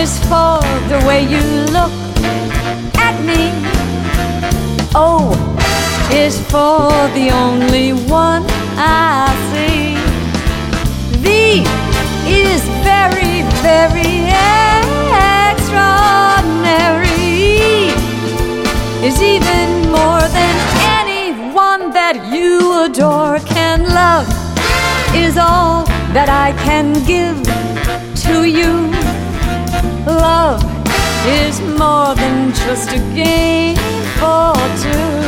is for the way you look at me. O is for the only one I see. V is very, very extraordinary. E is even more than anyone that you adore can love. Is all that I can give to you. Love is more than just a game for two.